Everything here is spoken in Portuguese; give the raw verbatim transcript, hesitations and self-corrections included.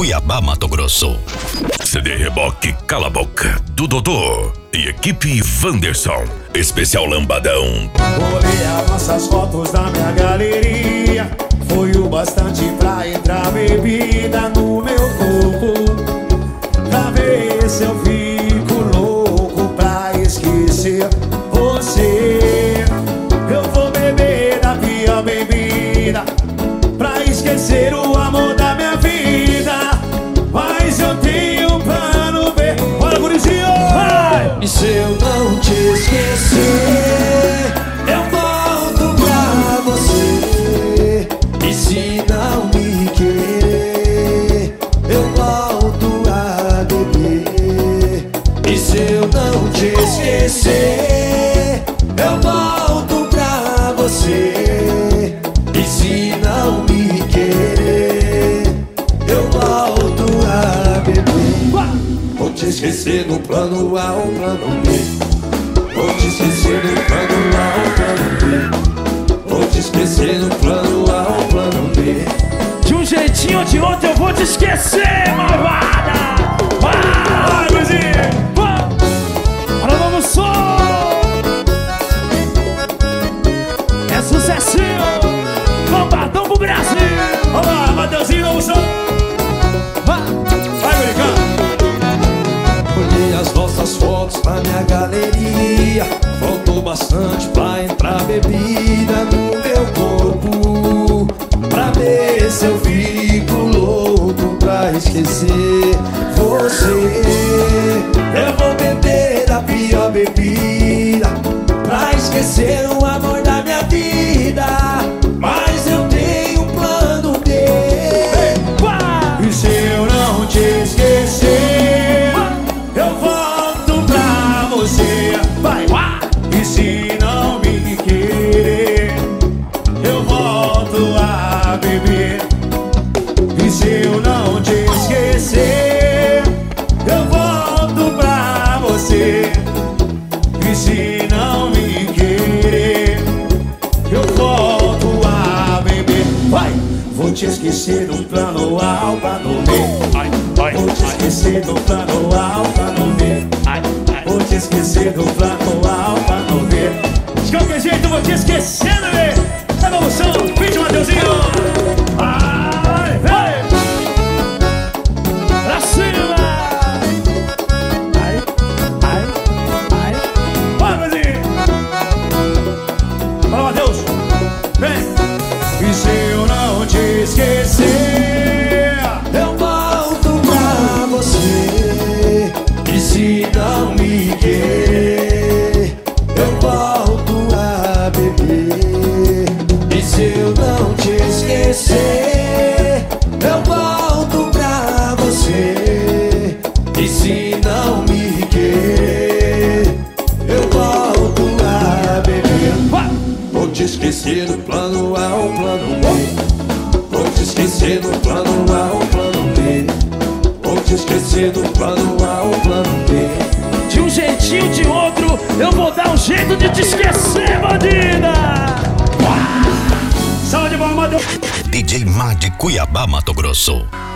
Cuiabá, Mato Grosso. C D Reboque Cala a Boca, do Dodô e equipe Wanderson. Especial Lambadão. Olhei as nossas fotos da minha galeria. Foi o bastante pra entrar bebida no meu corpo. Pra ver se eu fico louco pra esquecer você. Eu vou beber da pior bebida pra esquecer o amor da minha vida. Mas eu tenho um plano B. Bora, gurizinho! E se eu não te esquecer, eu volto pra você. E se não me querer, eu volto a beber. E se eu não te esquecer, eu volto pra você. E se não me querer, eu volto a beber. Vou te esquecer no plano A ou plano B. Vou te esquecer no plano A ou plano B. Vou te esquecer no plano A ou plano B. De um jeitinho ou de outro eu vou te esquecer, malvada! Vai, Luizinho! Bora, vamos som! É sucessinho! Bombadão pro Brasil! Vamos lá, Mateuzinho, vamos som! Vai, brincando! Olhei as nossas fotos na minha galeria. Faltou bastante pra entrar bebida no meu corpo. Pra ver se eu fico louco pra esquecer você. Eu vou beber da pior bebida pra esquecer o amor da minha vida. Mas eu tenho um plano B. E se eu não te esquecer, eu volto pra você. Vai! E se não me querer, eu volto a beber. E se eu não te esquecer, eu volto pra você. E se não me querer, eu volto a beber. Vai! Vou te esquecer do plano A ao plano B. Vou te esquecer do plano A ao plano B. Vou te esquecer do plano A ao plano B. De qualquer jeito eu vou te esquecer, bebê. É uma emoção, vídeo, Mateuzinho. Vai, vai. Pra cima! Ai, ai, ai. Vai, Mateuzinho. Fala, Mateus. Vem. E se eu não te esquecer, Eu volto pra você. E se não me querer, eu volto a beber. E se eu não te esquecer, eu volto pra você. E se não me querer, eu volto a beber. Vou te esquecer no plano A ou plano B. Vou te esquecer no plano A ou plano B. Vou te esquecer do plano A ou plano B. De um jeitinho ou de outro eu vou dar um jeito de te esquecer, bandida! salve de palmas, Mateus. D J Mad Cuiabá, Mato Grosso.